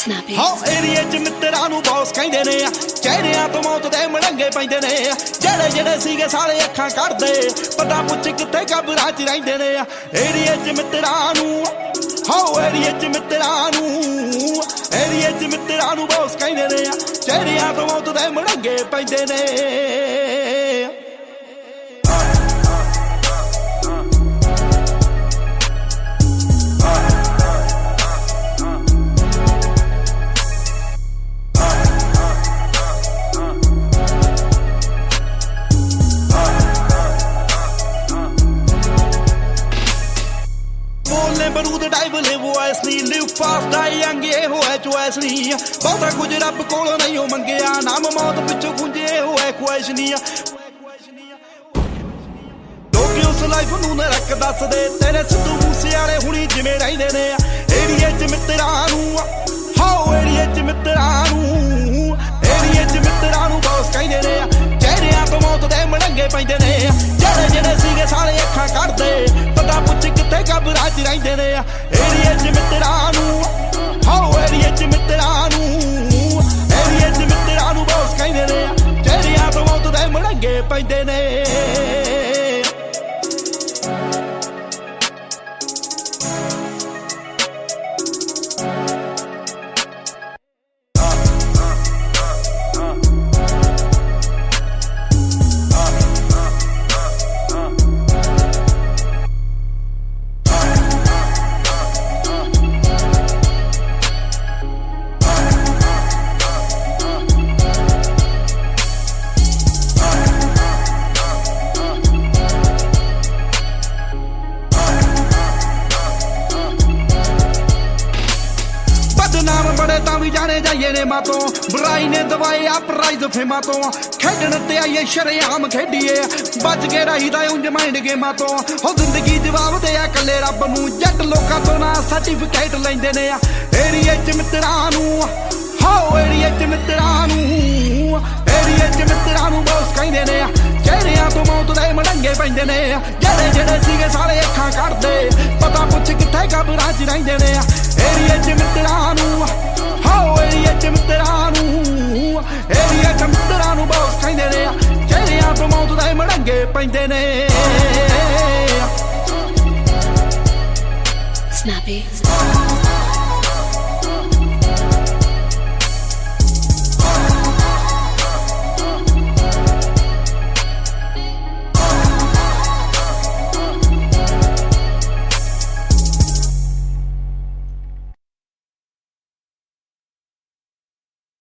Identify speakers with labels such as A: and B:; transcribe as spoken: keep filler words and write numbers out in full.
A: Snappy
B: ਹਾਂ ਏਰੀਏ ਚ ਮਿੱਤਰਾਂ ਨੂੰ ਬੌਸ ਕਹਿੰਦੇ ਨੇ ਆ ਚਿਹਰਿਆਂ ਤੋਂ ਮੌਤ ਦੇ ਮੜੰਗੇ ਪੈਂਦੇ ਨੇ ਆ ਜਿਹੜੇ ਜਿਹੜੇ ਸੀਗੇ ਸਾਰੇ ਅੱਖਾਂ ਕੱਢਦੇ ਪਤਾ ਪੁੱਛ ਕਿੱਥੇ ਕਬਰਾਂ ਚ ਰਹਿੰਦੇ ਨੇ ਆ ਏਰੀਏ ਚ ਮਿੱਤਰਾਂ ਨੂੰ ਹਾਂ ਏਰੀਏ ਚ ਮਿੱਤਰਾਂ ਨੂੰ ਏਰੀਏ ਚ ਮਿੱਤਰਾਂ ਨੂੰ ਬੌਸ ਕਹਿੰਦੇ ਨੇ ਆ ਚਿਹਰਿਆਂ ਤੋਂ ਮੌਤ ਦੇ ਮੜੰਗੇ ਪੈਂਦੇ ਨੇ ਬਰੂਦ ਡਾਈਵ live wisely live fast die young ਇਹ ਹੋਇਆ ਚੁਆਇਸ ਨਹੀਂ ਬਹੁਤਾ ਕੁਝ ਰੱਬ ਕੋਲੋਂ ਨਹੀਂ ਉਹ ਮੰਗਿਆ ਨਾਮ ਮੌਤ ਪਿੱਛੋਂ ਗੁੰਜੇ ਹੋਇਆ ਖੁਆਇਸ਼ ਨਹੀਂ ਲੋਕੀ ਉਸ ਲਾਈਫ ਨੂੰ ਨਾ ਰੱਖ ਦੱਸਦੇ ਤੇਰੇ ਸਿੱਧੂ ਮੂਸੇ ਵਾਲੇ ਹੁਣੀ ਜਿਵੇਂ ਰਹਿੰਦੇ ਨੇ ਏਰੀਏ ਚ ਮਿੱਤਰਾਂ ਨੂੰ ਹਾਓ ਏਰੀਏ ਚ ਮਿੱਤਰਾਂ ਨੂੰ ਏਰੀਏ ਚ ਮਿੱਤਰਾਂ ਨੂੰ ਬੌਸ ਕਹਿੰਦੇ ਨੇ ਚਿਹਰਿਆਂ ਤੋਂ ਮੌਤ ਦੇ ਮੜੰਗੇ ਪੈਂਦੇ ਨੇ ਜਿਹੜੇ ਜਿਹੜੇ ਸੀਗੇ ਸਾਰੇ ਅੱਖਾਂ ਕੱਢਦੇ ਪਤਾ ਪੁੱਛ ਕਿੱਥੇ ਕਬਰਾਂ ਚ ਰਹਿੰਦੇ ਨੇ ਏਰੀਏ ਚ ਮਿੱਤਰਾਂ ਨੂੰ ਹਾਓ ਏਰੀਏ ਚ ਮਿੱਤਰਾਂ ਨੂੰ ਏਰੀਏ ਚ ਮਿੱਤਰਾਂ ਨੂੰ ਬੌਸ ਕਹਿੰਦੇ ਨੇ ਚਿਹਰਿਆਂ ਤੋਂ ਮੌਤ ਦੇ ਮੜੰਗੇ ਪੈਂਦੇ ਨੇ ਬੜੇ ਤਾਂ ਵੀ ਜਾਣੇ ਜਾਈਏ ਨੇ ਮਾਤੋਂ ਬੁਰਾਈ ਨੇ ਦਵਾਏ ਆ ਪ੍ਰਾਈਜ਼ ਫੇਮਾਂ ਤੋਂ ਖੇਡਣ ਤੇ ਆਈਏ ਸ਼ਰੇਆਮ ਖੇਡੀਏ ਬਚ ਕੇ ਰਹੀਦਾ ਉਂਝ ਮਾਈਂਡ ਗੇਮਾਂ ਤੋਂ ਹੋ ਜ਼ਿੰਦਗੀ ਜਵਾਬ ਦੇ ਆ ਕੱਲੇ ਰੱਬ ਨੂੰ ਜੱਟ ਲੋਕਾਂ ਤੋਂ ਨਾ ਸਰਟੀਫਿਕੇਟ ਲੈਂਦੇ ਨੇ ਆ ਏਰੀਏ ਚ ਮਿੱਤਰਾਂ ਨੂੰ ਹਾਓ ਏਰੀਏ ਚ ਮਿੱਤਰਾਂ ਨੂੰ ਏਰੀਏ ਚ ਮਿੱਤਰਾਂ ਨੂੰ ਬੌਸ ਕਹਿੰਦੇ ਨੇ ਆ ਚਿਹਰਿਆਂ ਤੋਂ ਮੌਤ ਦੇ ਮੜੰਗੇ ਪੈਂਦੇ ਨੇ ਜਿਹੜੇ ਜਿਹੜੇ ਸੀਗੇ ਸਾਰੇ ਅੱਖਾਂ ਕੱਢਦੇ ਪਤਾ ਪੁੱਛ ਕਿੱਥੇ ਕਬਰਾਂ ਚ ਰਹਿੰਦੇ ਨੇ ਏਰੀਏ ਚ ਮਿੱਤਰਾਂ ਨੂੰ ਹਾਓ ਏਰੀਏ ਚ ਮਿੱਤਰਾਂ ਨੂੰ ਏਰੀਏ ਚ ਮਿੱਤਰਾਂ ਨੂੰ